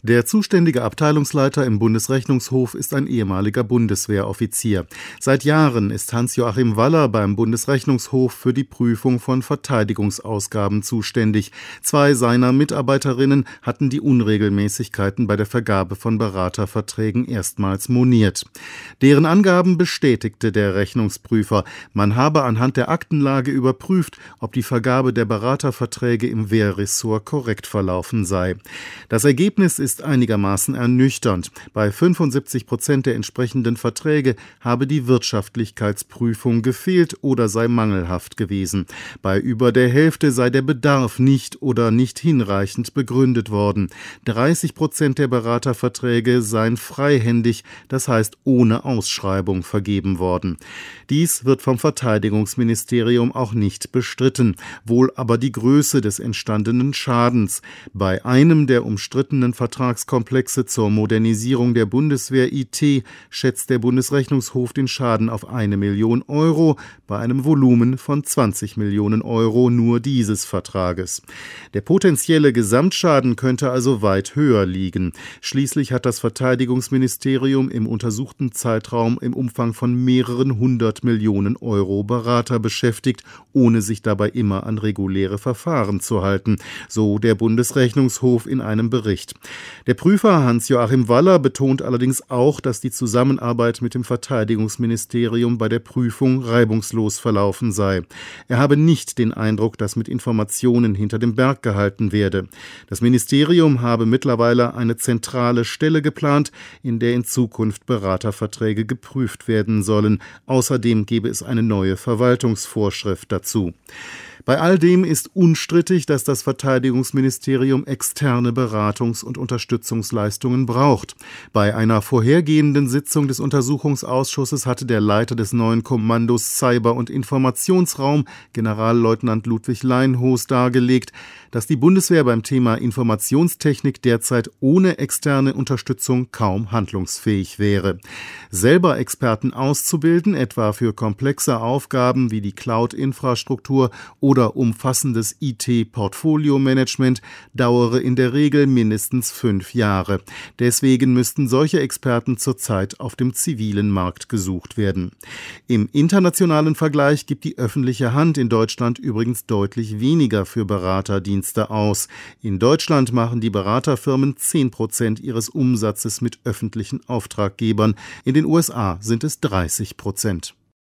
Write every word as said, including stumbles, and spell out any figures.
Der zuständige Abteilungsleiter im Bundesrechnungshof ist ein ehemaliger Bundeswehroffizier. Seit Jahren ist Hans-Joachim Waller beim Bundesrechnungshof für die Prüfung von Verteidigungsausgaben zuständig. Zwei seiner Mitarbeiterinnen hatten die Unregelmäßigkeiten bei der Vergabe von Beraterverträgen erstmals moniert. Deren Angaben bestätigte der Rechnungsprüfer. Man habe anhand der Aktenlage überprüft, ob die Vergabe der Beraterverträge im Wehrressort korrekt verlaufen sei. Das Ergebnis ist ist einigermaßen ernüchternd. Bei fünfundsiebzig Prozent der entsprechenden Verträge habe die Wirtschaftlichkeitsprüfung gefehlt oder sei mangelhaft gewesen. Bei über der Hälfte sei der Bedarf nicht oder nicht hinreichend begründet worden. dreißig Prozent der Beraterverträge seien freihändig, das heißt ohne Ausschreibung vergeben worden. Dies wird vom Verteidigungsministerium auch nicht bestritten, wohl aber die Größe des entstandenen Schadens. Bei einem der umstrittenen Vertragskomplexe zur Modernisierung der Bundeswehr-I T schätzt der Bundesrechnungshof den Schaden auf eine Million Euro, bei einem Volumen von zwanzig Millionen Euro nur dieses Vertrages. Der potenzielle Gesamtschaden könnte also weit höher liegen. Schließlich hat das Verteidigungsministerium im untersuchten Zeitraum im Umfang von mehreren hundert Millionen Euro Berater beschäftigt, ohne sich dabei immer an reguläre Verfahren zu halten, so der Bundesrechnungshof in einem Bericht. Der Prüfer Hans-Joachim Waller betont allerdings auch, dass die Zusammenarbeit mit dem Verteidigungsministerium bei der Prüfung reibungslos verlaufen sei. Er habe nicht den Eindruck, dass mit Informationen hinter dem Berg gehalten werde. Das Ministerium habe mittlerweile eine zentrale Stelle geplant, in der in Zukunft Beraterverträge geprüft werden sollen. Außerdem gebe es eine neue Verwaltungsvorschrift dazu. Bei all dem ist unstrittig, dass das Verteidigungsministerium externe Beratungs- und Unterstützungsleistungen braucht. Bei einer vorhergehenden Sitzung des Untersuchungsausschusses hatte der Leiter des neuen Kommandos Cyber- und Informationsraum, Generalleutnant Ludwig Leinhoos, dargelegt, dass die Bundeswehr beim Thema Informationstechnik derzeit ohne externe Unterstützung kaum handlungsfähig wäre. Selber Experten auszubilden, etwa für komplexe Aufgaben wie die Cloud-Infrastruktur oder umfassendes I T-Portfolio-Management, dauere in der Regel mindestens fünf Jahre. Deswegen müssten solche Experten zurzeit auf dem zivilen Markt gesucht werden. Im internationalen Vergleich gibt die öffentliche Hand in Deutschland übrigens deutlich weniger für Beraterdienste aus. In Deutschland machen die Beraterfirmen zehn Prozent ihres Umsatzes mit öffentlichen Auftraggebern. In den U S A sind es dreißig Prozent.